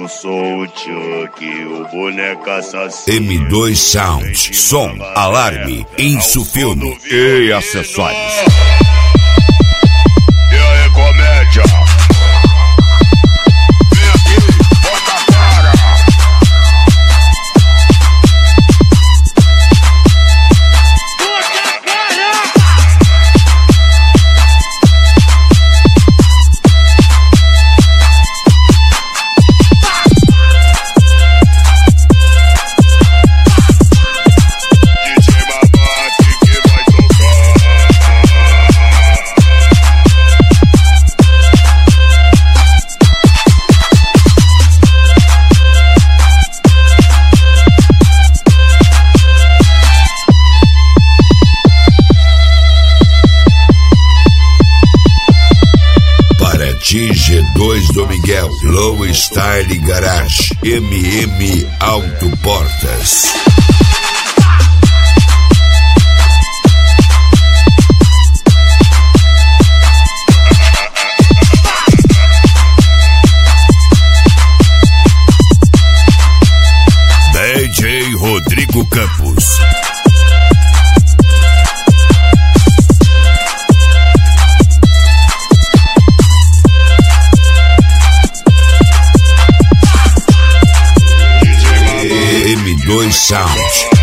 Eu sou o Chuck, o boneco assassino. M2 Sound, som, alarme, Isso Filme e acessórios. E aí, comédia? Vem aqui, bota a cara. G2 do Miguel, Low Style Garage, MM Autoportas. DJ Rodrigo Campos. M2 Sound.